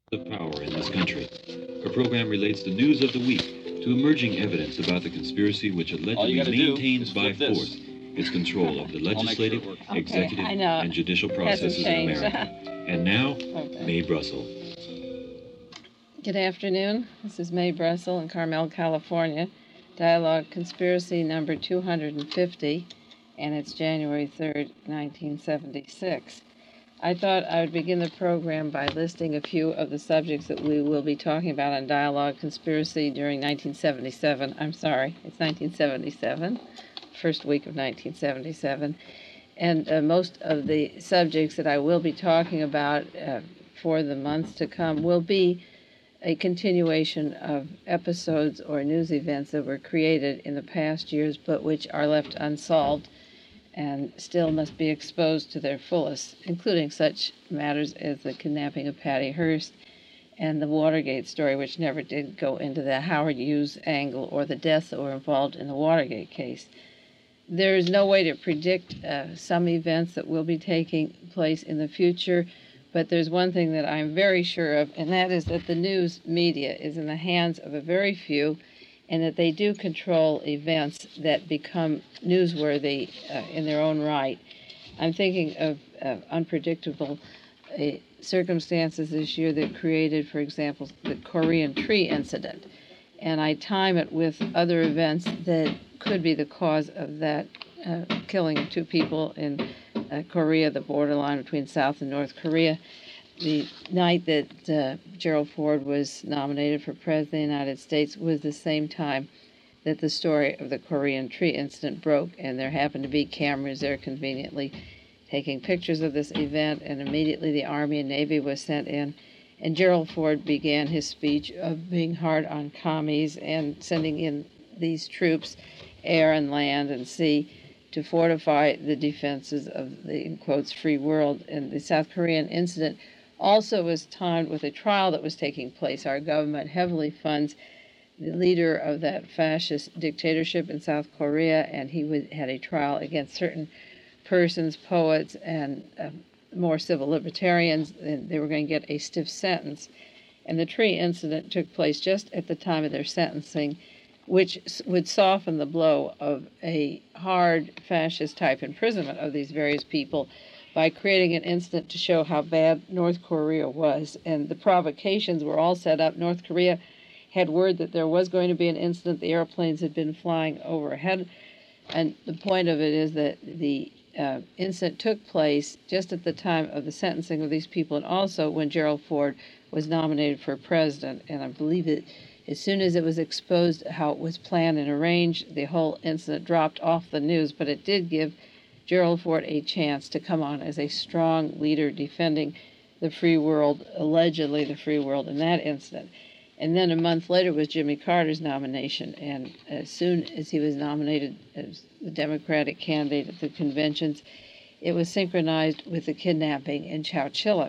of power in this country. Her program relates the news of the week to emerging evidence about the conspiracy which allegedly maintains by force its control of the legislative, executive, and judicial processes in America. And now, Mae Brussell. Good afternoon. This is Mae Brussell in Carmel, California. Dialogue Conspiracy number 250, and it's January 3rd, 1976. I thought I would begin the program by listing a few of the subjects that we will be talking about on Dialogue Conspiracy during 1977. I'm sorry, it's 1977, first week of 1977. And most of the subjects that I will be talking about for the months to come will be a continuation of episodes or news events that were created in the past years but which are left unsolved and still must be exposed to their fullest, including such matters as the kidnapping of Patty Hearst and the Watergate story, which never did go into the Howard Hughes angle or the deaths that were involved in the Watergate case. There is no way to predict some events that will be taking place in the future, but there's one thing that I'm very sure of, and that is that the news media is in the hands of a very few, and that they do control events that become newsworthy in their own right. I'm thinking of unpredictable circumstances this year that created, for example, the Korean tree incident. And I time it with other events that could be the cause of that killing of two people in Korea, the borderline between South and North Korea. The night that Gerald Ford was nominated for President of the United States was the same time that the story of the Korean tree incident broke, and there happened to be cameras there conveniently taking pictures of this event, and immediately the Army and Navy was sent in, and Gerald Ford began his speech of being hard on commies and sending in these troops, air and land and sea, to fortify the defenses of the, in quotes, free world. And the South Korean incident also was timed with a trial that was taking place. Our government heavily funds the leader of that fascist dictatorship in South Korea, and he had a trial against certain persons, poets, and more civil libertarians, and they were going to get a stiff sentence. And the tree incident took place just at the time of their sentencing, which would soften the blow of a hard fascist-type imprisonment of these various people by creating an incident to show how bad North Korea was. And the provocations were all set up. North Korea had word that there was going to be an incident. The airplanes had been flying overhead. And the point of it is that the incident took place just at the time of the sentencing of these people, and also when Gerald Ford was nominated for president. And I believe that as soon as it was exposed how it was planned and arranged, the whole incident dropped off the news, but it did give Gerald Ford a chance to come on as a strong leader defending the free world, allegedly the free world, in that incident. And then a month later was Jimmy Carter's nomination, and as soon as he was nominated as the Democratic candidate at the conventions, it was synchronized with the kidnapping in Chowchilla.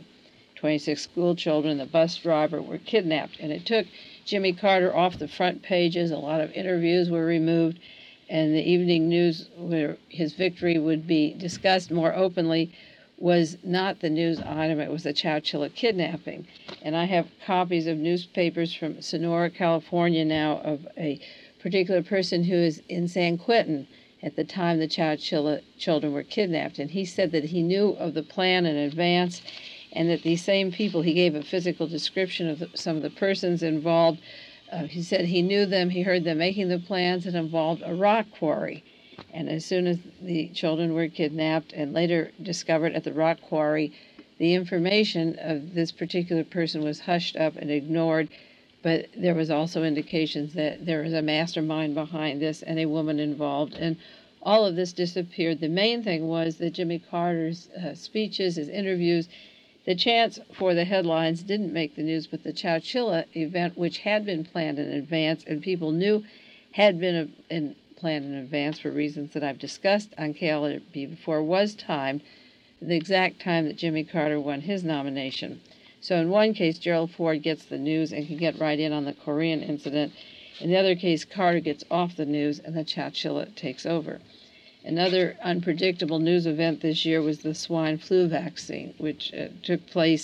26 school children, the bus driver, were kidnapped, and it took Jimmy Carter off the front pages. A lot of interviews were removed, and the evening news where his victory would be discussed more openly was not the news item, it was the Chowchilla kidnapping. And I have copies of newspapers from Sonora, California now of a particular person who is in San Quentin at the time the Chowchilla children were kidnapped. And he said that he knew of the plan in advance, and that these same people, he gave a physical description of some of the persons involved. He said he knew them, he heard them making the plans. It involved a rock quarry. And as soon as the children were kidnapped and later discovered at the rock quarry, the information of this particular person was hushed up and ignored. But there was also indications that there was a mastermind behind this and a woman involved. And all of this disappeared. The main thing was that Jimmy Carter's speeches, his interviews, the chance for the headlines didn't make the news, but the Chowchilla event, which had been planned in advance and people knew had been planned in advance for reasons that I've discussed on KLRB before, was timed the exact time that Jimmy Carter won his nomination. So in one case, Gerald Ford gets the news and can get right in on the Korean incident. In the other case, Carter gets off the news and the Chowchilla takes over. Another unpredictable news event this year was the swine flu vaccine, which took place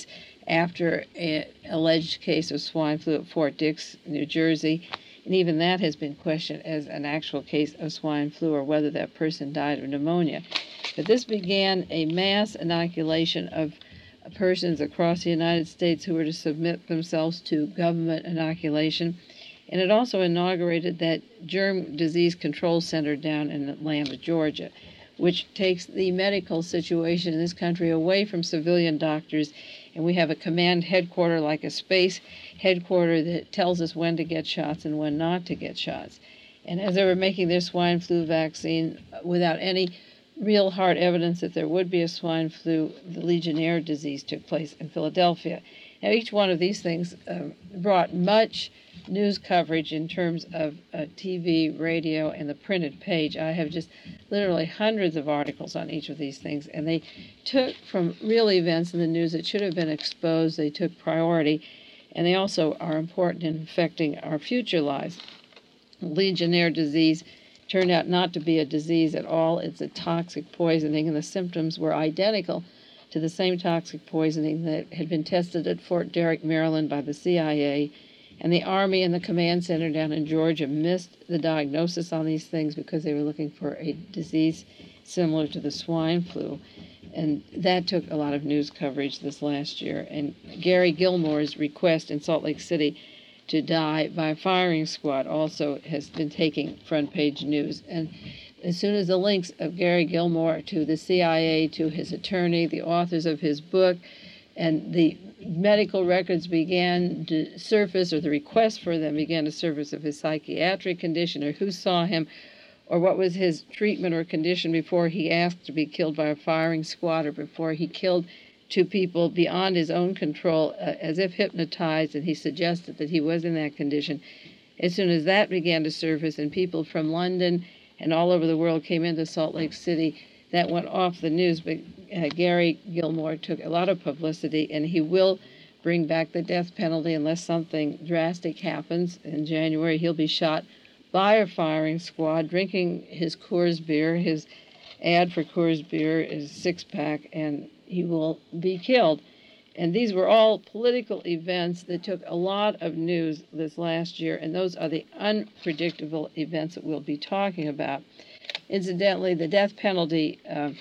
after an alleged case of swine flu at Fort Dix, New Jersey. And even that has been questioned as an actual case of swine flu or whether that person died of pneumonia. But this began a mass inoculation of persons across the United States who were to submit themselves to government inoculation. And it also inaugurated that Germ Disease Control Center down in Atlanta, Georgia, which takes the medical situation in this country away from civilian doctors. And we have a command headquarters, like a space headquarters, that tells us when to get shots and when not to get shots. And as they were making their swine flu vaccine, without any real hard evidence that there would be a swine flu, the Legionnaire disease took place in Philadelphia. Now, each one of these things brought much news coverage in terms of TV, radio, and the printed page. I have just literally hundreds of articles on each of these things, and they took from real events in the news that should have been exposed. They took priority, and they also are important in affecting our future lives. Legionnaire disease turned out not to be a disease at all. It's a toxic poisoning, and the symptoms were identical to the same toxic poisoning that had been tested at Fort Derrick, Maryland by the CIA. And the Army and the command center down in Georgia missed the diagnosis on these things because they were looking for a disease similar to the swine flu. And that took a lot of news coverage this last year. And Gary Gilmore's request in Salt Lake City to die by a firing squad also has been taking front page news. And as soon as the links of Gary Gilmore to the CIA, to his attorney, the authors of his book, and the medical records began to surface, or the request for them began to surface, of his psychiatric condition, or who saw him, or what was his treatment or condition before he asked to be killed by a firing squad, or before he killed two people beyond his own control, as if hypnotized, and he suggested that he was in that condition. As soon as that began to surface, and people from London and all over the world came into Salt Lake City, that went off the news. But Gary Gilmore took a lot of publicity, and he will bring back the death penalty unless something drastic happens. In January, he'll be shot by a firing squad drinking his Coors beer. His ad for Coors beer is six-pack, and he will be killed. And these were all political events that took a lot of news this last year, and those are the unpredictable events that we'll be talking about. Incidentally, the death penalty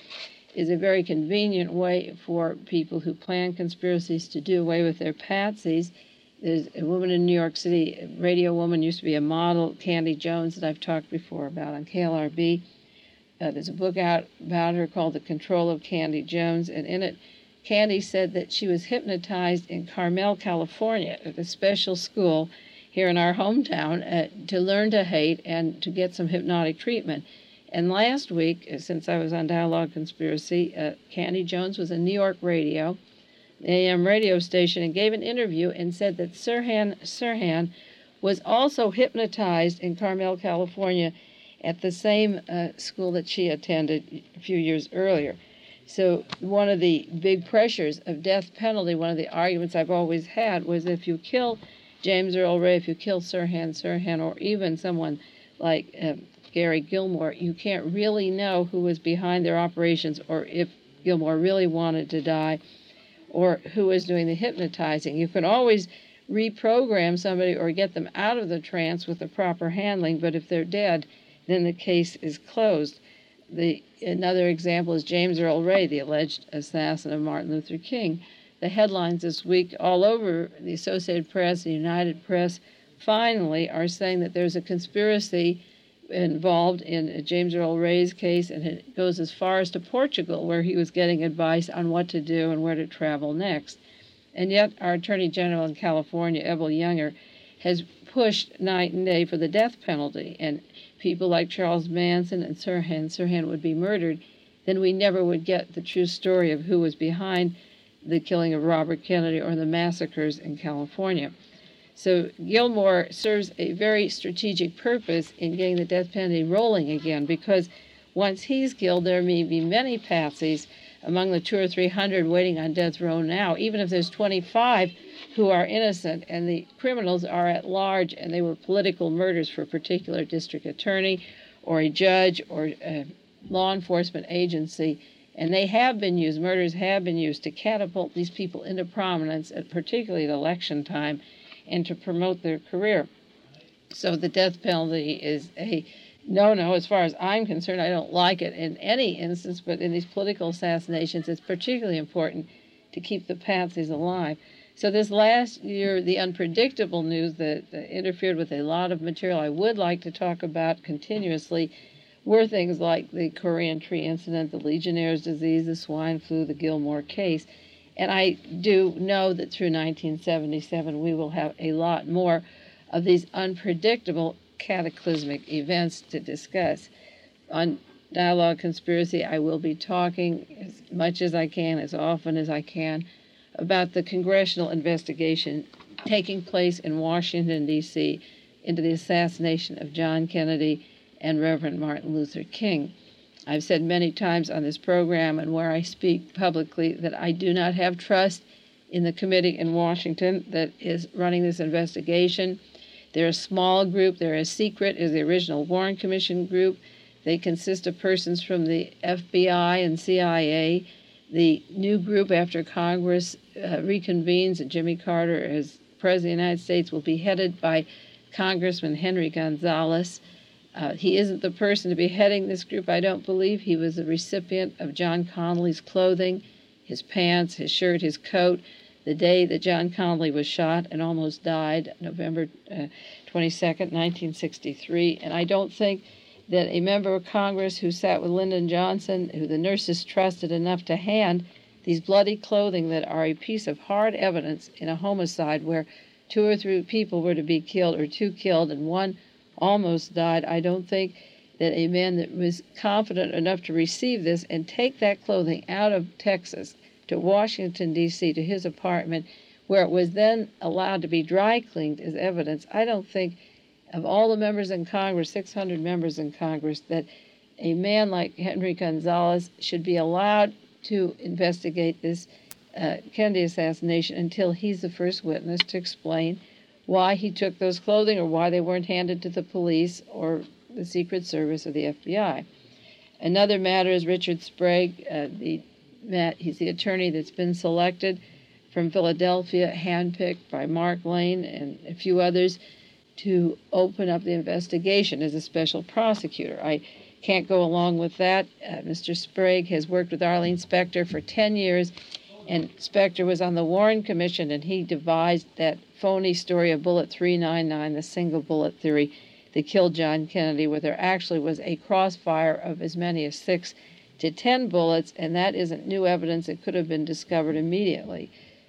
is a very convenient way for people who plan conspiracies to do away with their patsies. There's a woman in New York City, a radio woman, used to be a model, Candy Jones, that I've talked before about on KLRB. There's a book out about her called The Control of Candy Jones, and in it, Candy said that she was hypnotized in Carmel, California, at a special school here in our hometown to learn to hate and to get some hypnotic treatment. And last week, since I was on Dialogue Conspiracy, Candy Jones was in New York radio, the AM radio station, and gave an interview and said that Sirhan was also hypnotized in Carmel, California, at the same school that she attended a few years earlier. So one of the big pressures of death penalty, one of the arguments I've always had, was if you kill James Earl Ray, if you kill Sirhan, or even someone like Gary Gilmore, you can't really know who was behind their operations, or if Gilmore really wanted to die, or who was doing the hypnotizing. You can always reprogram somebody or get them out of the trance with the proper handling, but if they're dead, then the case is closed. Another example is James Earl Ray, the alleged assassin of Martin Luther King. The headlines this week all over the Associated Press, the United Press, finally are saying that there's a conspiracy involved in James Earl Ray's case, and it goes as far as to Portugal, where he was getting advice on what to do and where to travel next. And yet our Attorney General in California, Ebel Younger, has pushed night and day for the death penalty, and people like Charles Manson and Sirhan would be murdered, then we never would get the true story of who was behind the killing of Robert Kennedy or the massacres in California. So Gilmore serves a very strategic purpose in getting the death penalty rolling again, because once he's killed, there may be many patsies among the 200 or 300 waiting on death row now, even if there's 25 who are innocent and the criminals are at large and they were political murders for a particular district attorney or a judge or a law enforcement agency. And they have been used, murders have been used to catapult these people into prominence, particularly at election time, and to promote their career. So the death penalty is a no-no as far as I'm concerned. I don't like it in any instance, but in these political assassinations, it's particularly important to keep the patsies alive. So this last year, the unpredictable news that interfered with a lot of material I would like to talk about continuously were things like the Korean tree incident, the Legionnaire's disease, the swine flu, the Gilmore case. And I do know that through 1977 we will have a lot more of these unpredictable cataclysmic events to discuss. On Dialogue Conspiracy, I will be talking as much as I can, as often as I can, about the congressional investigation taking place in Washington, D.C. into the assassination of John Kennedy and Reverend Martin Luther King. I've said many times on this program and where I speak publicly that I do not have trust in the committee in Washington that is running this investigation. They're a small group. They're as secret as the original Warren Commission group. They consist of persons from the FBI and CIA. The new group, after Congress reconvenes and Jimmy Carter as President of the United States, will be headed by Congressman Henry Gonzalez. He isn't the person to be heading this group, I don't believe. He was the recipient of John Connolly's clothing, his pants, his shirt, his coat, the day that John Connolly was shot and almost died, November 22nd, 1963. And I don't think that a member of Congress who sat with Lyndon Johnson, who the nurses trusted enough to hand these bloody clothing that are a piece of hard evidence in a homicide where 2 or 3 people were to be killed or 2 killed and 1 almost died. I don't think that a man that was confident enough to receive this and take that clothing out of Texas to Washington, D.C., to his apartment, where it was then allowed to be dry cleaned as evidence, I don't think of all the members in Congress, 600 members in Congress, that a man like Henry Gonzalez should be allowed to investigate this Kennedy assassination until he's the first witness to explain why he took those clothing or why they weren't handed to the police or the Secret Service or the FBI. Another matter is Richard Sprague. He's the attorney that's been selected from Philadelphia, handpicked by Mark Lane and a few others to open up the investigation as a special prosecutor. I can't go along with that. Mr. Sprague has worked with Arlene Specter for 10 years, and Specter was on the Warren Commission, and he devised that phony story of Bullet 399, the single bullet theory that killed John Kennedy, where there actually was a crossfire of as many as 6 to 10 bullets, and that isn't new evidence. It could have been discovered immediately.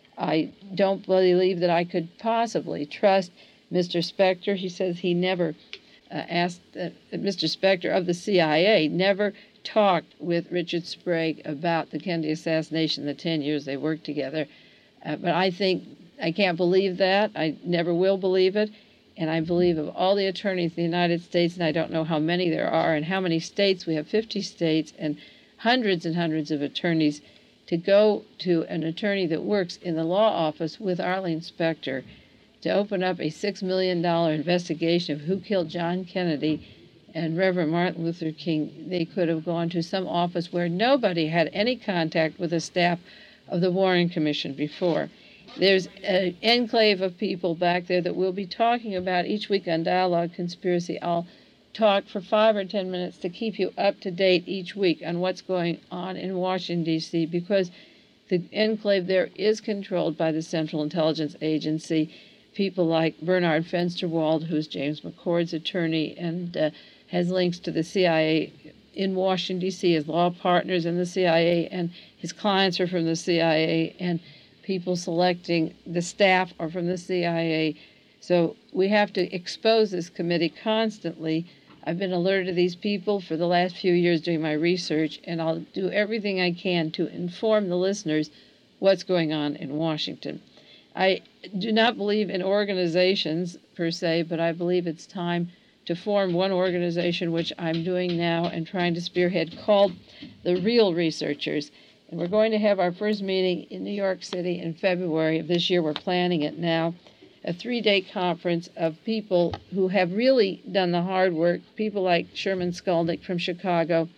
I don't believe that I could possibly trust Mr. Specter. He says he never asked, Mr. Specter of the CIA never talked with Richard Sprague about the Kennedy assassination, the 10 years they worked together. But I can't believe that. I never will believe it. And I believe of all the attorneys in the United States, and I don't know how many there are and how many states, we have 50 states and hundreds of attorneys, to go to an attorney that works in the law office with Arlene Specter to open up a $6 million investigation of who killed John Kennedy and Reverend Martin Luther King. They could have gone to some office where nobody had any contact with the staff of the Warren Commission before. There's an enclave of people back there that we'll be talking about each week on Dialogue Conspiracy. I'll talk for 5 or 10 minutes to keep you up to date each week on what's going on in Washington, D.C., because the enclave there is controlled by the Central Intelligence Agency. People like Bernard Fensterwald, who's James McCord's attorney and has links to the CIA in Washington, D.C., his law partners in the CIA, and his clients are from the CIA, and people selecting the staff are from the CIA. So we have to expose this committee constantly. I've been alerted to these people for the last few years doing my research, and I'll do everything I can to inform the listeners what's going on in Washington. I do not believe in organizations per se, but I believe it's time to form one organization, which I'm doing now and trying to spearhead, called the Real Researchers. And we're going to have our first meeting in New York City in February of this year. We're planning it now. A 3-day conference of people who have really done the hard work, people like Sherman Skolnick from Chicago,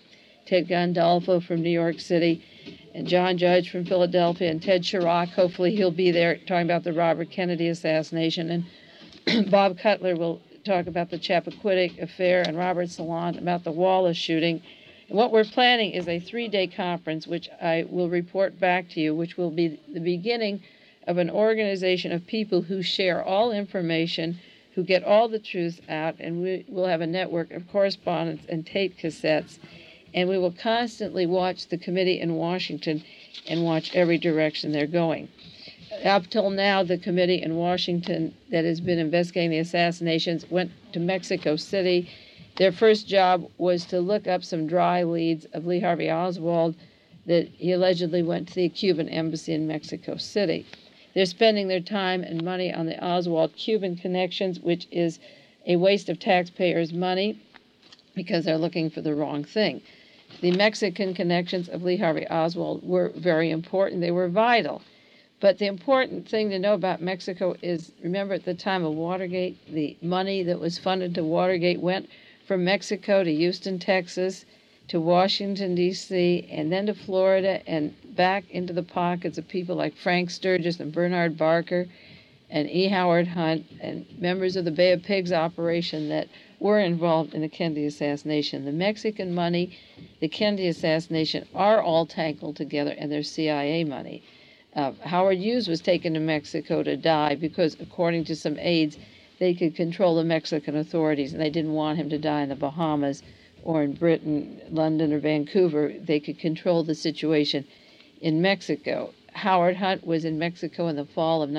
Ted Gandolfo from New York City, and John Judge from Philadelphia, and Ted Chirac. Hopefully he'll be there talking about the Robert Kennedy assassination. And Bob Cutler will talk about the Chappaquiddick affair, and Robert Salant about the Wallace shooting. And what we're planning is a 3-day conference, which I will report back to you, which will be the beginning of an organization of people who share all information, who get all the truth out, and we will have a network of correspondence and tape cassettes, and we will constantly watch the committee in Washington and watch every direction they're going. Up till now, the committee in Washington that has been investigating the assassinations went to Mexico City. Their first job was to look up some dry leads of Lee Harvey Oswald that he allegedly went to the Cuban embassy in Mexico City. They're spending their time and money on the Oswald-Cuban connections, which is a waste of taxpayers' money because they're looking for the wrong thing. The Mexican connections of Lee Harvey Oswald were very important. They were vital. But the important thing to know about Mexico is, remember at the time of Watergate, the money that was funded to Watergate went from Mexico to Houston, Texas, to Washington, D.C., and then to Florida, and back into the pockets of people like Frank Sturgis and Bernard Barker and E. Howard Hunt and members of the Bay of Pigs operation that were involved in the Kennedy assassination. The Mexican money, the Kennedy assassination, are all tangled together, and they're CIA money. Howard Hughes was taken to Mexico to die because, according to some aides, they could control the Mexican authorities, and they didn't want him to die in the Bahamas or in Britain, London, or Vancouver. They could control the situation in Mexico. Howard Hunt was in Mexico in the fall of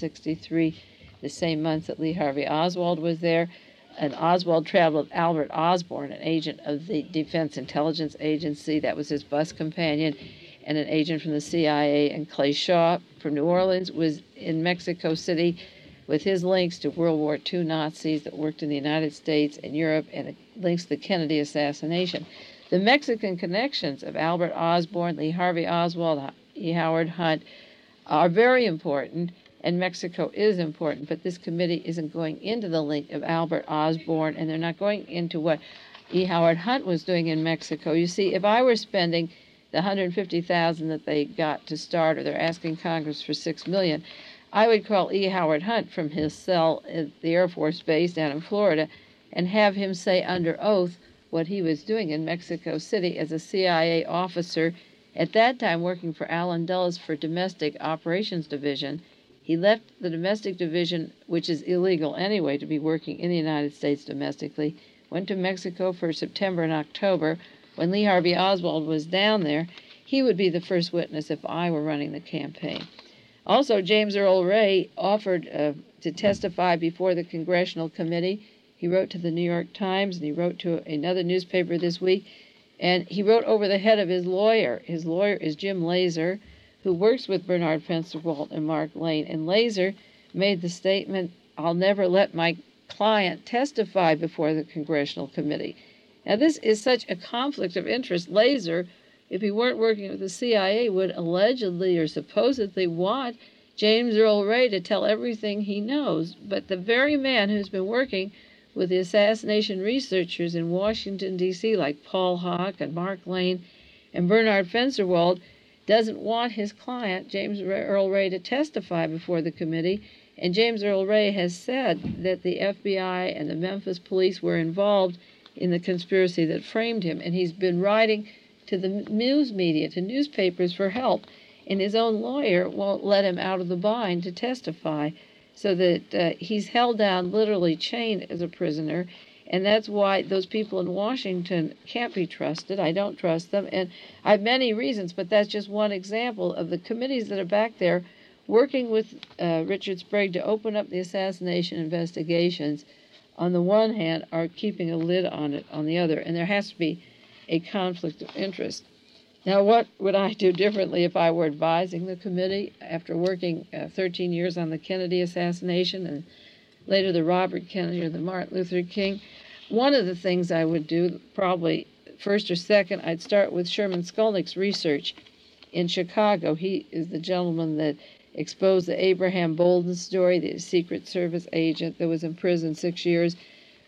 1963, the same month that Lee Harvey Oswald was there. And Oswald traveled with Albert Osborne, an agent of the Defense Intelligence Agency. That was his bus companion, and an agent from the CIA. And Clay Shaw from New Orleans was in Mexico City with his links to World War II Nazis that worked in the United States and Europe, and links to the Kennedy assassination. The Mexican connections of Albert Osborne, Lee Harvey Oswald, E. Howard Hunt are very important, and Mexico is important, but this committee isn't going into the link of Albert Osborne, and they're not going into what E. Howard Hunt was doing in Mexico. You see, if I were spending the $150,000 that they got to start, or they're asking Congress for $6 million, I would call E. Howard Hunt from his cell at the Air Force Base down in Florida and have him say under oath what he was doing in Mexico City as a CIA officer, at that time working for Allen Dulles for Domestic Operations Division. He left the Domestic Division, which is illegal anyway to be working in the United States domestically, went to Mexico for September and October. When Lee Harvey Oswald was down there, he would be the first witness if I were running the campaign. Also, James Earl Ray offered to testify before the Congressional Committee. He wrote to the New York Times, and he wrote to another newspaper this week, and he wrote over the head of his lawyer. His lawyer is Jim Laser, who works with Bernard Fensterwalt and Mark Lane. And Laser made the statement, "I'll never let my client testify before the Congressional Committee." Now, this is such a conflict of interest. Laser, if he weren't working with the CIA, would allegedly or supposedly want James Earl Ray to tell everything he knows. But the very man who's been working with the assassination researchers in Washington, D.C., like Paul Hawk and Mark Lane and Bernard Fensterwald, doesn't want his client, James Earl Ray, to testify before the committee. And James Earl Ray has said that the FBI and the Memphis police were involved in the conspiracy that framed him. And he's been writing to the news media, to newspapers, for help. And his own lawyer won't let him out of the bind to testify, so that he's held down, literally chained as a prisoner. And that's why those people in Washington can't be trusted. I don't trust them. And I have many reasons, but that's just one example of the committees that are back there working with Richard Sprague to open up the assassination investigations. On the one hand, are keeping a lid on it on the other. And there has to be a conflict of interest. Now, what would I do differently if I were advising the committee after working 13 years on the Kennedy assassination and later the Robert Kennedy or the Martin Luther King? One of the things I would do, probably first or second, I'd start with Sherman Skolnick's research in Chicago. He is the gentleman that exposed the Abraham Bolden story, the Secret Service agent that was in prison 6 years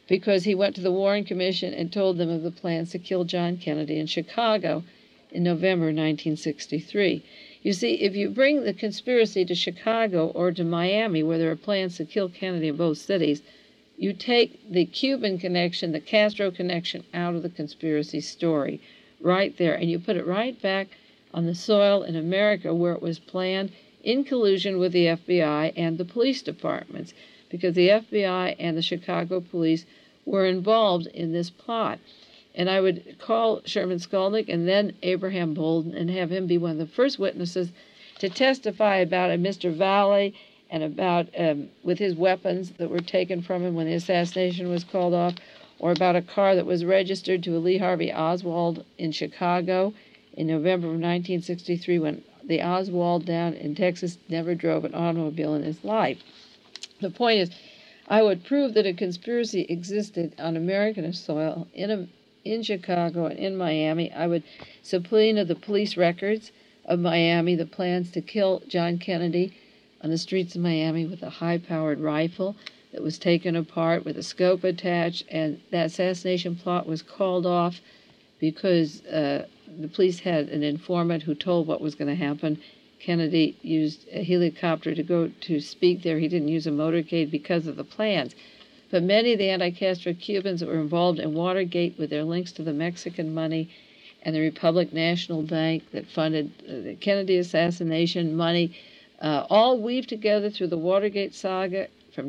because he went to the Warren Commission and told them of the plans to kill John Kennedy in Chicago in November 1963. You see, if you bring the conspiracy to Chicago or to Miami, where there are plans to kill Kennedy in both cities, you take the Cuban connection, the Castro connection out of the conspiracy story right there, and you put it right back on the soil in America where it was planned in collusion with the FBI and the police departments, because the FBI and the Chicago police were involved in this plot. And I would call Sherman Skolnick and then Abraham Bolden and have him be one of the first witnesses to testify about a Mr. Valley and about with his weapons that were taken from him when the assassination was called off, or about a car that was registered to Lee Harvey Oswald in Chicago in November of 1963, when the Oswald down in Texas never drove an automobile in his life. The point is, I would prove that a conspiracy existed on American soil in Chicago and in Miami. I would subpoena the police records of Miami, the plans to kill John Kennedy on the streets of Miami with a high-powered rifle that was taken apart with a scope attached, and that assassination plot was called off because the police had an informant who told what was going to happen. Kennedy used a helicopter to go to speak there. He didn't use a motorcade because of the plans. But many of the anti-Castro Cubans that were involved in Watergate with their links to the Mexican money and the Republic National Bank that funded the Kennedy assassination money, all weaved together through the Watergate saga from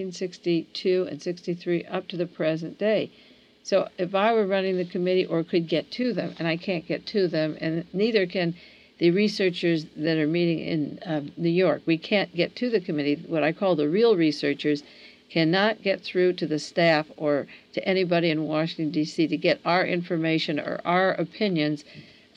1962 and 63 up to the present day. So if I were running the committee or could get to them, and I can't get to them, and neither can the researchers that are meeting in New York, we can't get to the committee. What I call the real researchers cannot get through to the staff or to anybody in Washington, D.C. to get our information or our opinions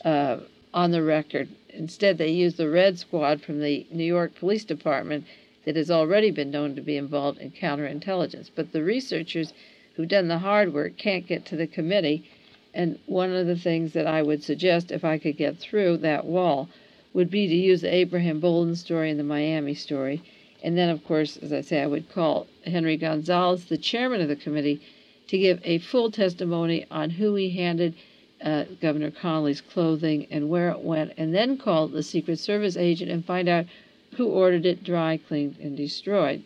on the record. Instead, they use the Red Squad from the New York Police Department that has already been known to be involved in counterintelligence. But the researchers who've done the hard work can't get to the committee. And one of the things that I would suggest, if I could get through that wall, would be to use the Abraham Bolden story and the Miami story. And then, of course, as I say, I would call Henry Gonzalez, the chairman of the committee, to give a full testimony on who he handed Governor Connolly's clothing and where it went, and then call the Secret Service agent and find out who ordered it dry cleaned and destroyed.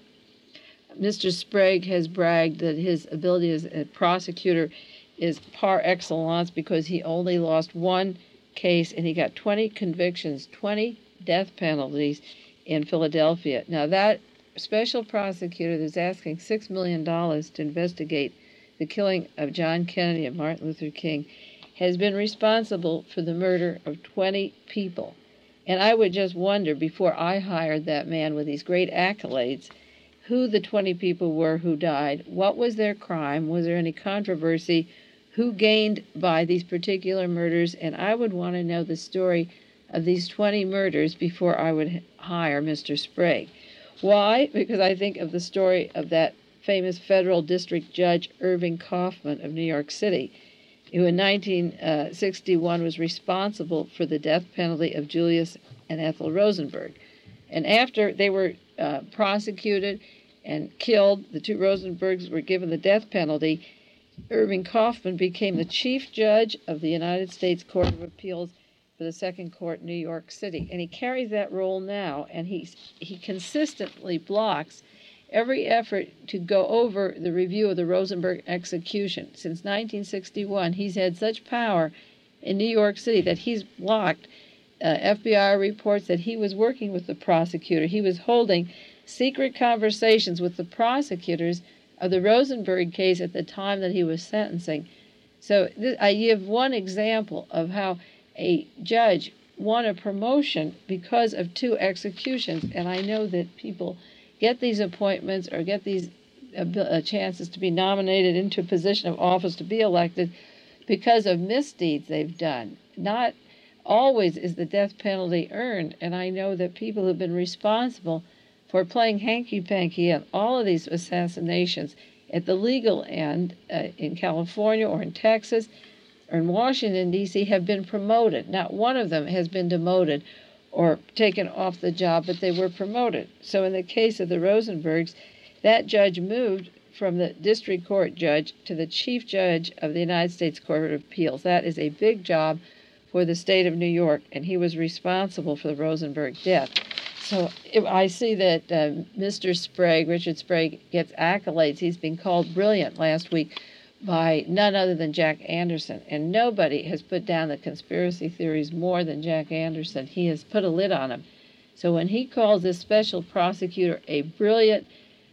Mr. Sprague has bragged that his ability as a prosecutor is par excellence because he only lost one case and he got 20 convictions, 20 death penalties in Philadelphia. Now, that special prosecutor that's asking $6 million to investigate the killing of John Kennedy and Martin Luther King has been responsible for the murder of 20 people. And I would just wonder, before I hired that man with these great accolades, who the 20 people were who died, what was their crime, was there any controversy, who gained by these particular murders, and I would want to know the story of these 20 murders before I would hire Mr. Sprague. Why? Because I think of the story of that famous federal district judge, Irving Kaufman of New York City, who in 1961 was responsible for the death penalty of Julius and Ethel Rosenberg. And after they were prosecuted and killed, the two Rosenbergs were given the death penalty, Irving Kaufman became the chief judge of the United States Court of Appeals for the Second Court in New York City. And he carries that role now, and he consistently blocks every effort to go over the review of the Rosenberg execution. Since 1961, he's had such power in New York City that he's blocked FBI reports that he was working with the prosecutor. He was holding secret conversations with the prosecutors of the Rosenberg case at the time that he was sentencing. So I give one example of how a judge won a promotion because of two executions, and I know that people get these appointments or get these chances to be nominated into a position of office to be elected because of misdeeds they've done. Not always is the death penalty earned, and I know that people who've been responsible for playing hanky-panky on all of these assassinations at the legal end in California or in Texas or in Washington, D.C. have been promoted. Not one of them has been demoted or taken off the job, but they were promoted. So in the case of the Rosenbergs, that judge moved from the district court judge to the chief judge of the United States Court of Appeals. That is a big job for the state of New York, and he was responsible for the Rosenberg death. So I see that Mr. Sprague, Richard Sprague, gets accolades. He's been called brilliant last week by none other than Jack Anderson, and nobody has put down the conspiracy theories more than Jack Anderson. He has put a lid on them. So when he calls this special prosecutor a brilliant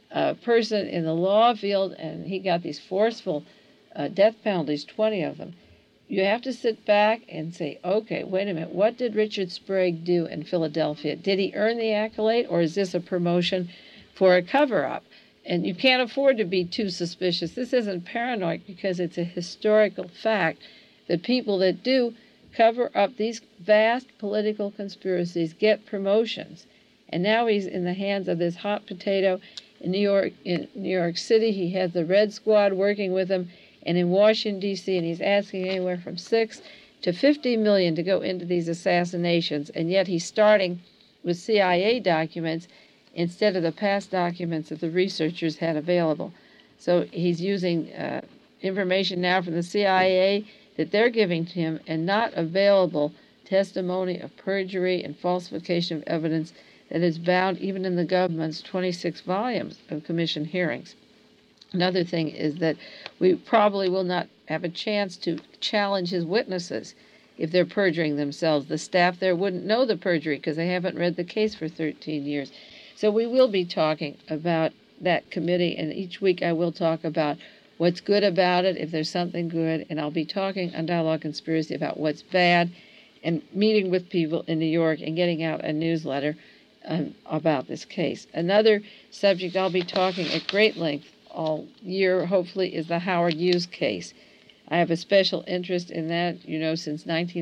person in the law field, and he got these forceful death penalties, 20 of them, you have to sit back and say, okay, wait a minute, what did Richard Sprague do in Philadelphia? Did he earn the accolade, or is this a promotion for a cover-up? And you can't afford to be too suspicious. This isn't paranoid, because it's a historical fact that people that do cover up these vast political conspiracies get promotions. And now he's in the hands of this hot potato in New York City. He has the Red Squad working with him, and in Washington, D.C., and he's asking anywhere from $6 to $50 million to go into these assassinations, and yet he's starting with CIA documents instead of the past documents that the researchers had available. So he's using information now from the CIA that they're giving to him, and not available testimony of perjury and falsification of evidence that is bound even in the government's 26 volumes of commission hearings. Another thing is that we probably will not have a chance to challenge his witnesses if they're perjuring themselves. The staff there wouldn't know the perjury because they haven't read the case for 13 years. So we will be talking about that committee, and each week I will talk about what's good about it, if there's something good, and I'll be talking on Dialogue Conspiracy about what's bad, and meeting with people in New York and getting out a newsletter about this case. Another subject I'll be talking at great length all year, hopefully, is the Howard Hughes case. I have a special interest in that, since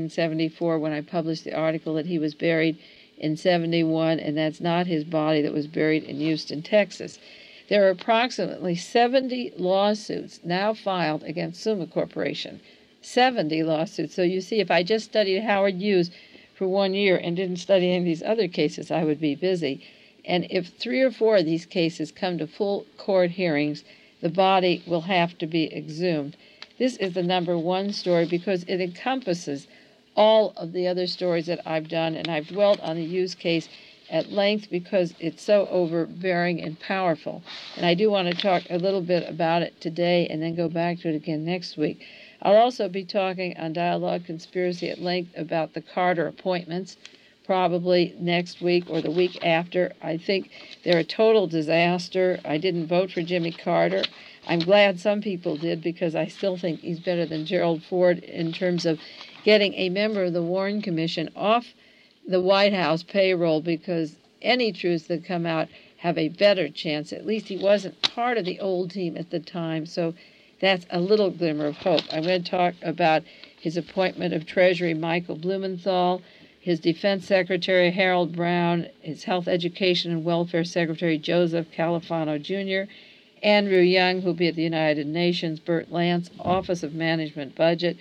1974, when I published the article that he was buried in 71, and that's not his body that was buried in Houston, Texas. There are approximately 70 lawsuits now filed against Summa Corporation. 70 lawsuits. So you see, if I just studied Howard Hughes for 1 year and didn't study any of these other cases, I would be busy. And if 3 or 4 of these cases come to full court hearings, the body will have to be exhumed. This is the number one story because it encompasses all of the other stories that I've done, and I've dwelt on the Hughes case at length because it's so overbearing and powerful. And I do want to talk a little bit about it today and then go back to it again next week. I'll also be talking on Dialogue Conspiracy at length about the Carter appointments, probably next week or the week after. I think they're a total disaster. I didn't vote for Jimmy Carter. I'm glad some people did because I still think he's better than Gerald Ford in terms of getting a member of the Warren Commission off the White House payroll, because any truths that come out have a better chance. At least he wasn't part of the old team at the time, so that's a little glimmer of hope. I'm going to talk about his appointment of Treasury Michael Blumenthal, his Defense Secretary Harold Brown, his Health, Education, and Welfare Secretary Joseph Califano Jr., Andrew Young, who will be at the United Nations, Burt Lance, Office of Management Budget,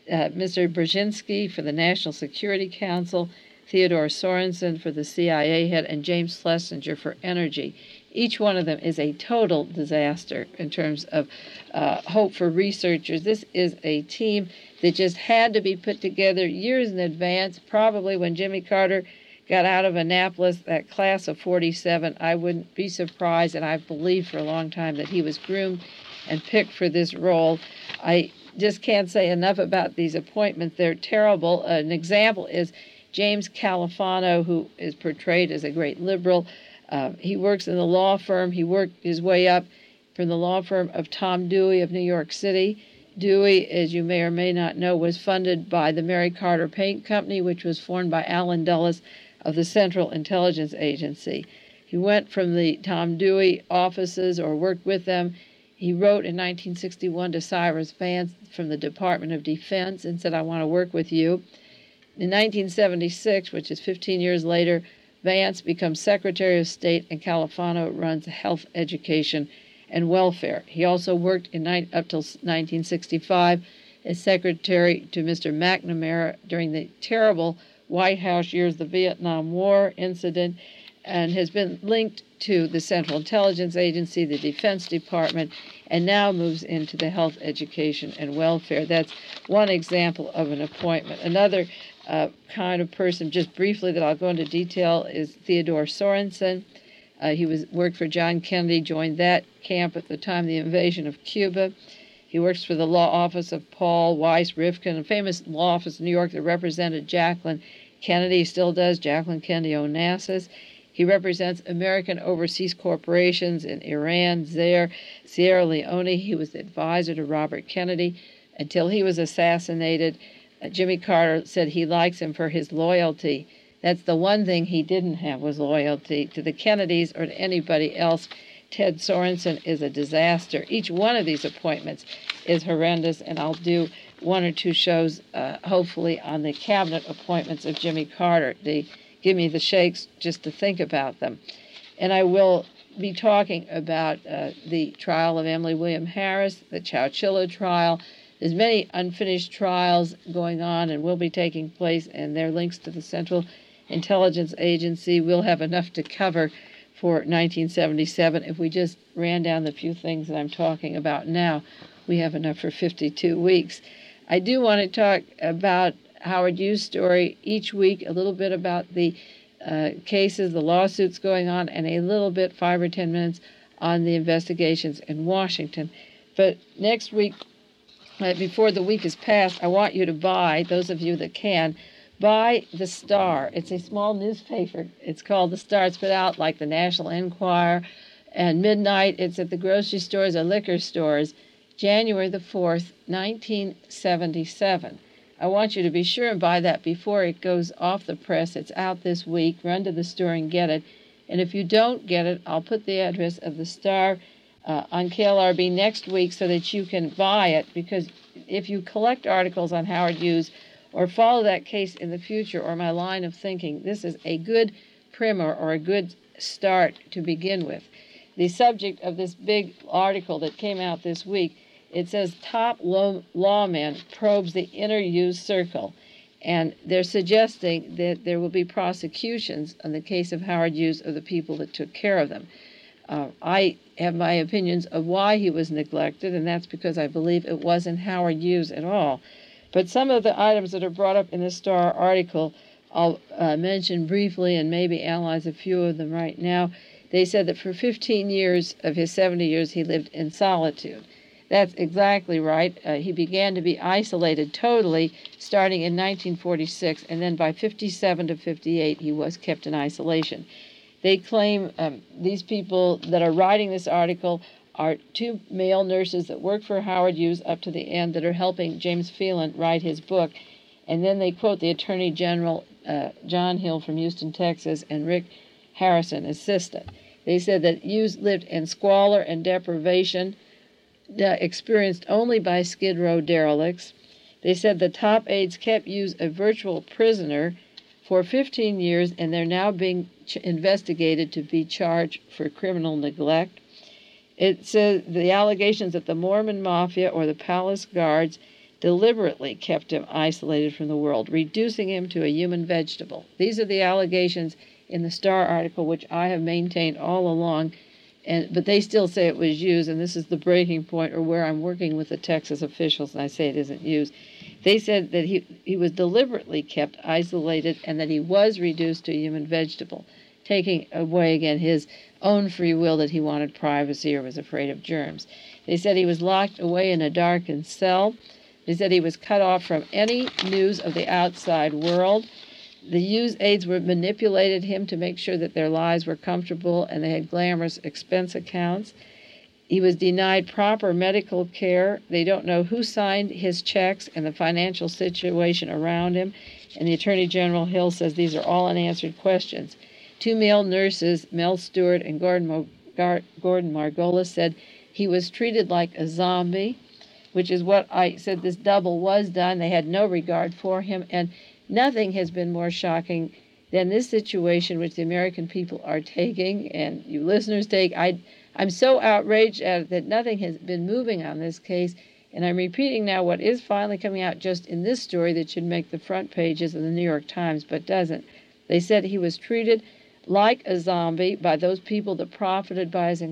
Mr. Brzezinski for the National Security Council, Theodore Sorensen for the CIA head, and James Schlesinger for energy. Each one of them is a total disaster in terms of hope for researchers. This is a team that just had to be put together years in advance. Probably when Jimmy Carter got out of Annapolis, that class of 47, I wouldn't be surprised, and I've believed for a long time that he was groomed and picked for this role. I just can't say enough about these appointments. They're terrible. An example is James Califano, who is portrayed as a great liberal. He works in the law firm. He worked his way up from the law firm of Tom Dewey of New York City. Dewey, as you may or may not know, was funded by the Mary Carter Paint Company, which was formed by Allen Dulles of the Central Intelligence Agency. He went from the Tom Dewey offices or worked with them. He wrote in 1961 to Cyrus Vance from the Department of Defense and said, I want to work with you. In 1976, which is 15 years later, Vance becomes Secretary of State, and Califano runs health, education, and welfare. He also worked up till 1965 as Secretary to Mr. McNamara during the terrible White House years, the Vietnam War incident, and has been linked to the Central Intelligence Agency, the Defense Department, and now moves into the Health, Education, and Welfare. That's one example of an appointment. Another kind of person, just briefly, that I'll go into detail is Theodore Sorensen. He worked for John Kennedy, joined that camp at the time of the invasion of Cuba. He works for the law office of Paul Weiss Rifkin, a famous law office in New York that represented Jacqueline Kennedy. He still does, Jacqueline Kennedy Onassis. He represents American overseas corporations in Iran, Zaire, Sierra Leone. He was the advisor to Robert Kennedy until he was assassinated. Jimmy Carter said he likes him for his loyalty. That's the one thing he didn't have, was loyalty to the Kennedys or to anybody else. Ted Sorensen is a disaster. Each one of these appointments is horrendous, and I'll do one or two shows, hopefully, on the cabinet appointments of Jimmy Carter. They give me the shakes just to think about them. And I will be talking about the trial of Emily William Harris, the Chowchilla trial. There's many unfinished trials going on and will be taking place, and their links to the Central Intelligence Agency. We'll have enough to cover for 1977. If we just ran down the few things that I'm talking about now, we have enough for 52 weeks. I do want to talk about Howard Hughes' story each week, a little bit about the cases, the lawsuits going on, and a little bit, 5 or 10 minutes, on the investigations in Washington. But next week, before the week is passed, I want you to buy, those of you that can, buy The Star. It's a small newspaper. It's called The Star. It's put out like the National Enquirer. And midnight, it's at the grocery stores or liquor stores, January the 4th, 1977. I want you to be sure and buy that before it goes off the press. It's out this week. Run to the store and get it. And if you don't get it, I'll put the address of The Star on KLRB next week so that you can buy it, because if you collect articles on Howard Hughes or follow that case in the future or my line of thinking, this is a good primer or a good start to begin with. The subject of this big article that came out this week, it says top lawman probes the inner Hughes circle, and they're suggesting that there will be prosecutions on the case of Howard Hughes of the people that took care of them. I have my opinions of why he was neglected, and that's because I believe it wasn't Howard Hughes at all. But some of the items that are brought up in the Star article, I'll mention briefly and maybe analyze a few of them right now. They said that for 15 years of his 70 years, he lived in solitude. That's exactly right. He began to be isolated totally starting in 1946, and then by 57 to 58, he was kept in isolation. They claim these people that are writing this article are 2 male nurses that work for Howard Hughes up to the end that are helping James Phelan write his book. And then they quote the Attorney General, John Hill from Houston, Texas, and Rick Harrison, assistant. They said that Hughes lived in squalor and deprivation, experienced only by Skid Row derelicts. They said the top aides kept Hughes a virtual prisoner for 15 years, and they're now being investigated to be charged for criminal neglect. It says the allegations that the Mormon Mafia or the Palace Guards deliberately kept him isolated from the world, reducing him to a human vegetable. These are the allegations in the Star article, which I have maintained all along, but they still say it was Hughes, and this is the breaking point, or where I'm working with the Texas officials, and I say it isn't Hughes. They said that he was deliberately kept isolated and that he was reduced to a human vegetable, taking away, again, his own free will that he wanted privacy or was afraid of germs. They said he was locked away in a darkened cell. They said he was cut off from any news of the outside world. The Hughes aides manipulated him to make sure that their lives were comfortable and they had glamorous expense accounts. He was denied proper medical care. They don't know who signed his checks and the financial situation around him. And the Attorney General Hill says these are all unanswered questions. 2 male nurses, Mel Stewart and Gordon Margolis, said he was treated like a zombie, which is what I said this double was done. They had no regard for him, and nothing has been more shocking than this situation which the American people are taking, and you listeners take. I'm so outraged at it that nothing has been moving on this case, and I'm repeating now what is finally coming out just in this story that should make the front pages of the New York Times, but doesn't. They said he was treated like a zombie by those people that profited by his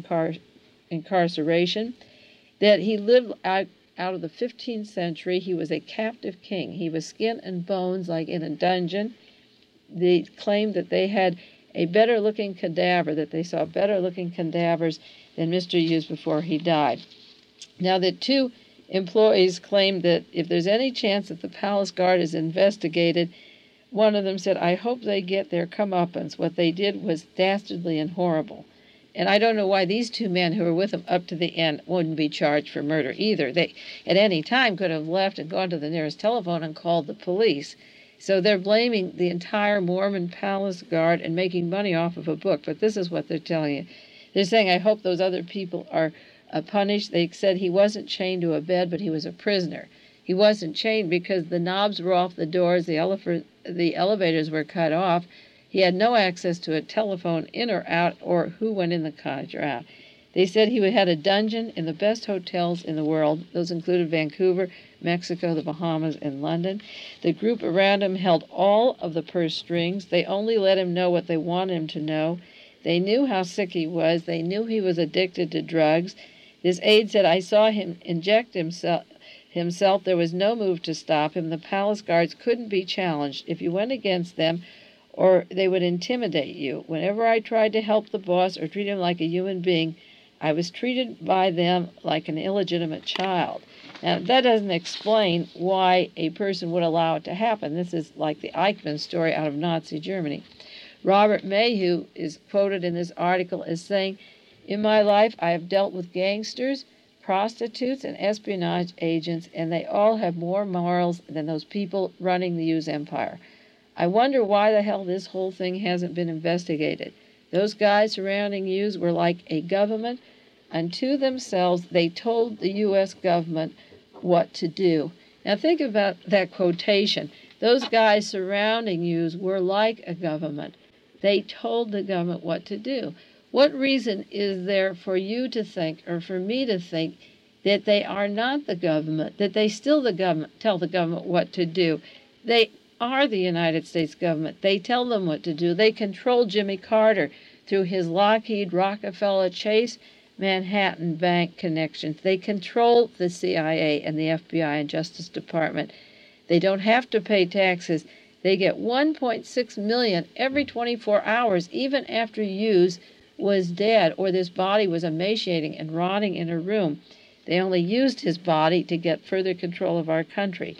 incarceration, that he lived out of the 15th century. He was a captive king. He was skin and bones like in a dungeon. They claimed that they had a better-looking cadaver, that they saw better-looking cadavers than Mr. Hughes before he died. Now, the two employees claimed that if there's any chance that the Palace Guard is investigated, one of them said, I hope they get their comeuppance. What they did was dastardly and horrible. And I don't know why these two men who were with him up to the end wouldn't be charged for murder either. They, at any time, could have left and gone to the nearest telephone and called the police. So they're blaming the entire Mormon Palace Guard and making money off of a book. But this is what they're telling you. They're saying, I hope those other people are punished. They said he wasn't chained to a bed, but he was a prisoner. He wasn't chained because the knobs were off the doors, the elevators were cut off. He had no access to a telephone in or out, or who went in the cottage or out. They said he had a dungeon in the best hotels in the world. Those included Vancouver, Mexico, the Bahamas, and London. The group around him held all of the purse strings. They only let him know what they wanted him to know. They knew how sick he was. They knew he was addicted to drugs. This aide said, I saw him inject himself. There was no move to stop him. The palace guards couldn't be challenged. If you went against them, or they would intimidate you. Whenever I tried to help the boss or treat him like a human being, I was treated by them like an illegitimate child. Now, that doesn't explain why a person would allow it to happen. This is like the Eichmann story out of Nazi Germany. Robert Mayhew is quoted in this article as saying, in my life, I have dealt with gangsters, prostitutes, and espionage agents, and they all have more morals than those people running the Hughes empire. I wonder why the hell this whole thing hasn't been investigated. Those guys surrounding Hughes were like a government. Unto themselves, they told the U.S. government what to do. Now think about that quotation. Those guys surrounding Hughes were like a government. They told the government what to do. What reason is there for you to think, or for me to think, that they are not the government, that they still tell the government what to do? They are the United States government. They tell them what to do. They control Jimmy Carter through his Lockheed, Rockefeller, Chase, Manhattan Bank connections. They control the CIA and the FBI and Justice Department. They don't have to pay taxes. They get $1.6 million every 24 hours, even after Hughes was dead or this body was emaciating and rotting in a room. They only used his body to get further control of our country.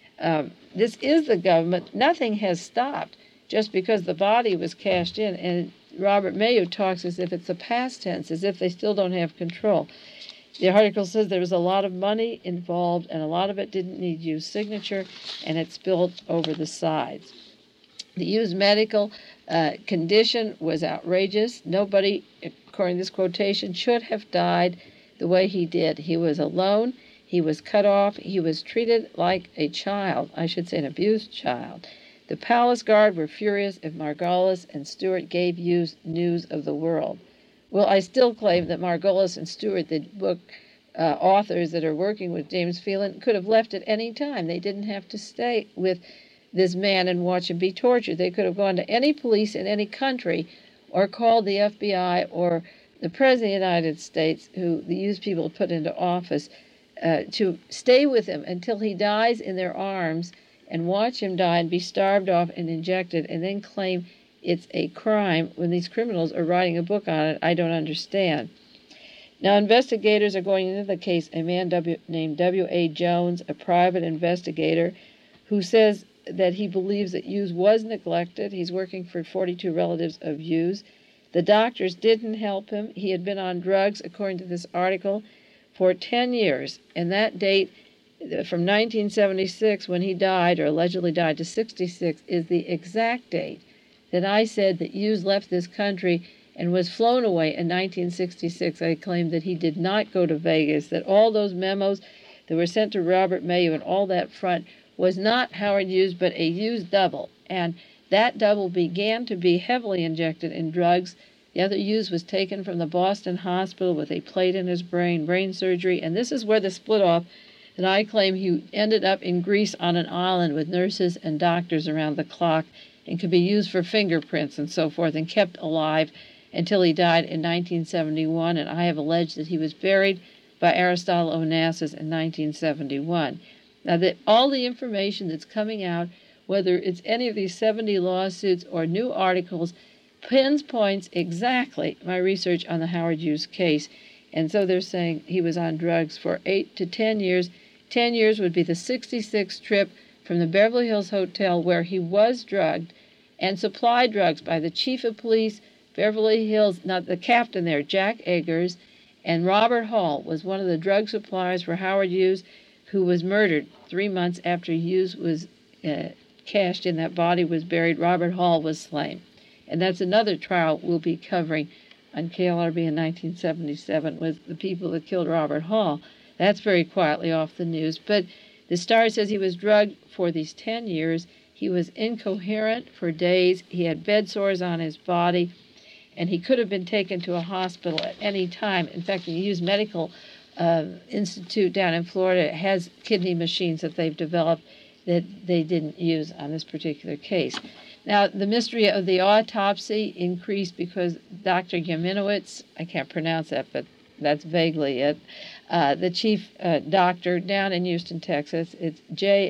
This is the government. Nothing has stopped just because the body was cashed in. And Robert Mayhew talks as if it's a past tense, as if they still don't have control. The article says there was a lot of money involved, and a lot of it didn't need Hughes' signature, and it spilled over the sides. The Hughes medical condition was outrageous. Nobody, according to this quotation, should have died the way he did. He was alone. He was cut off. He was treated like a child, I should say an abused child. The Palace Guard were furious if Margolis and Stewart gave Hughes news of the world. Well, I still claim that Margolis and Stewart, the book authors that are working with James Phelan, could have left at any time. They didn't have to stay with this man and watch him be tortured. They could have gone to any police in any country or called the FBI or the President of the United States, who the Hughes people put into office, to stay with him until he dies in their arms and watch him die and be starved off and injected and then claim it's a crime when these criminals are writing a book on it. I don't understand. Now, investigators are going into the case. A man named W.A. Jones, a private investigator, who says that he believes that Hughes was neglected. He's working for 42 relatives of Hughes. The doctors didn't help him. He had been on drugs, according to this article, for 10 years. And that date, from 1976, when he died, or allegedly died, to 66, is the exact date that I said that Hughes left this country and was flown away in 1966. I claimed that he did not go to Vegas, that all those memos that were sent to Robert Mayhew and all that front was not Howard Hughes, but a Hughes double. And that double began to be heavily injected in drugs. The other Hughes was taken from the Boston hospital with a plate in his brain surgery. And this is where the split off, that I claim he ended up in Greece on an island with nurses and doctors around the clock. and could be used for fingerprints and so forth, and kept alive until he died in 1971. And I have alleged that he was buried by Aristotle Onassis in 1971. Now, that all the information that's coming out, whether it's any of these 70 lawsuits or new articles, pinpoints exactly my research on the Howard Hughes case. And so they're saying he was on drugs for 8 to 10 years. 10 years would be the 66th trip from the Beverly Hills Hotel where he was drugged and supplied drugs by the chief of police, Beverly Hills, not the captain there, Jack Eggers, and Robert Hall was one of the drug suppliers for Howard Hughes, who was murdered 3 months after Hughes was cashed in. That body was buried. Robert Hall was slain. And that's another trial we'll be covering on KLRB in 1977, was the people that killed Robert Hall. That's very quietly off the news. But the Star says he was drugged for these 10 years. He was incoherent for days. He had bed sores on his body, and he could have been taken to a hospital at any time. In fact, the Hughes Medical Institute down in Florida has kidney machines that they've developed that they didn't use on this particular case. Now, the mystery of the autopsy increased because Dr. Yaminowitz, I can't pronounce that, but that's vaguely it, the chief doctor down in Houston, Texas, it's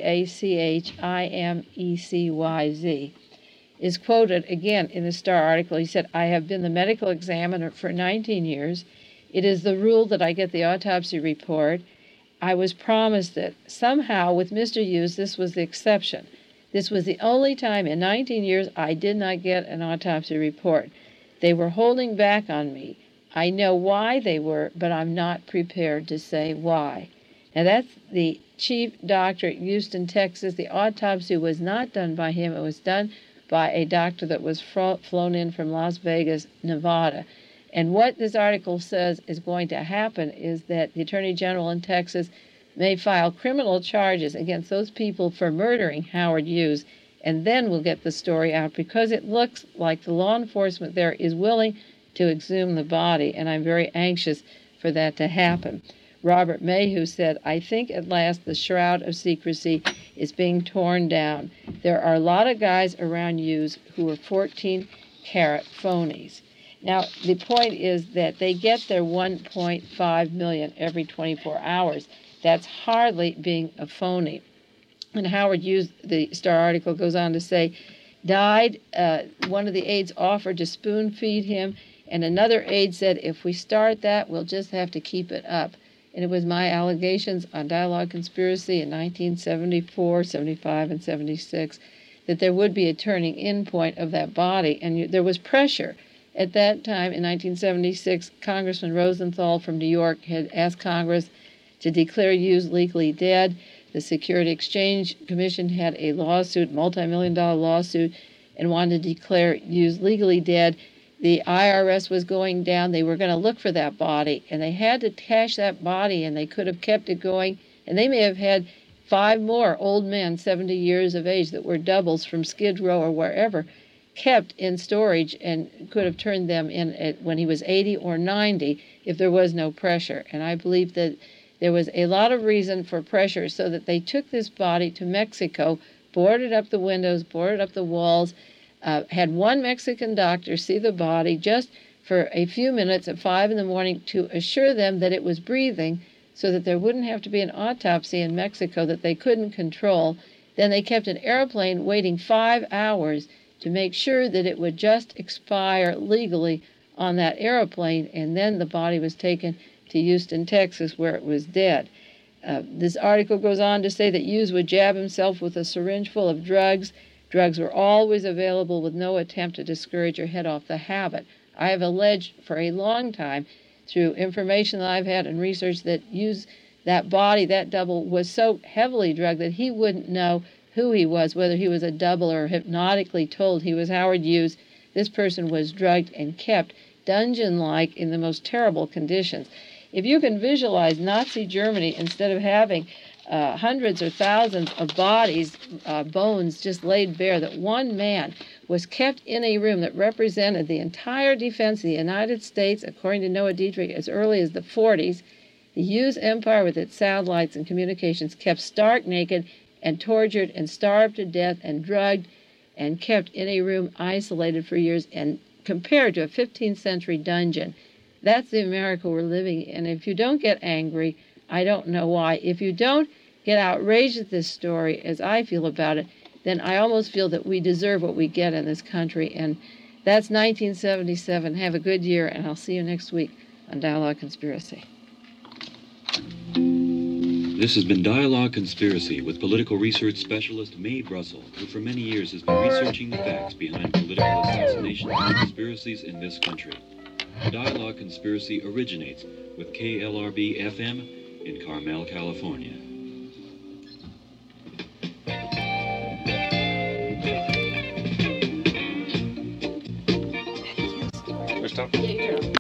JachimecYz, is quoted again in the Star article. He said, "I have been the medical examiner for 19 years. It is the rule that I get the autopsy report. I was promised it. Somehow, with Mr. Hughes, this was the exception. This was the only time in 19 years I did not get an autopsy report. They were holding back on me. I know why they were, but I'm not prepared to say why." Now, that's the chief doctor at Houston, Texas. The autopsy was not done by him. It was done by a doctor that was flown in from Las Vegas, Nevada. And what this article says is going to happen is that the Attorney General in Texas may file criminal charges against those people for murdering Howard Hughes, and then we'll get the story out, because it looks like the law enforcement there is willing to exhume the body, and I'm very anxious for that to happen. Robert Mayhew said, "I think at last the shroud of secrecy is being torn down. There are a lot of guys around Hughes who are 14-carat phonies." Now, the point is that they get their 1.5 million every 24 hours. That's hardly being a phony. And Howard Hughes, the Star article goes on to say, died. One of the aides offered to spoon feed him, and another aide said, "If we start that, we'll just have to keep it up." And it was my allegations on Dialogue Conspiracy in 1974, 75, and 76 that there would be a turning in point of that body. And there was pressure. At that time, in 1976, Congressman Rosenthal from New York had asked Congress to declare Hughes legally dead. The Security Exchange Commission had a lawsuit, multi-million-dollar lawsuit, and wanted to declare Hughes legally dead. The IRS was going down. They were going to look for that body, and they had to cache that body, and they could have kept it going. And they may have had 5 more old men, 70 years of age, that were doubles from Skid Row or wherever, kept in storage, and could have turned them in when he was 80 or 90 if there was no pressure. And I believe that there was a lot of reason for pressure, so that they took this body to Mexico, boarded up the windows, boarded up the walls, had one Mexican doctor see the body just for a few minutes at 5 in the morning to assure them that it was breathing, so that there wouldn't have to be an autopsy in Mexico that they couldn't control. Then they kept an airplane waiting 5 hours to make sure that it would just expire legally on that airplane, and then the body was taken to Houston, Texas, where it was dead. This article goes on to say that Hughes would jab himself with a syringe full of drugs. Drugs were always available with no attempt to discourage or head off the habit. I have alleged for a long time, through information that I've had and research, that Hughes, that body, that double, was so heavily drugged that he wouldn't know who he was, whether he was a double or hypnotically told he was Howard Hughes. This person was drugged and kept dungeon-like in the most terrible conditions. If you can visualize Nazi Germany, instead of having hundreds or thousands of bodies, bones just laid bare, that one man was kept in a room that represented the entire defense of the United States, according to Noah Dietrich, as early as the 40s. The Hughes Empire, with its satellites and communications, kept stark naked and tortured and starved to death and drugged and kept in a room isolated for years and compared to a 15th century dungeon. That's the America we're living in. If you don't get angry, I don't know why. If you don't get outraged at this story, as I feel about it, then I almost feel that we deserve what we get in this country. And that's 1977. Have a good year, and I'll see you next week on Dialogue Conspiracy. This has been Dialogue Conspiracy with political research specialist Mae Brussel, who for many years has been researching the facts behind political assassinations and conspiracies in this country. Dialogue Conspiracy originates with KLRB FM in Carmel, California. Stop.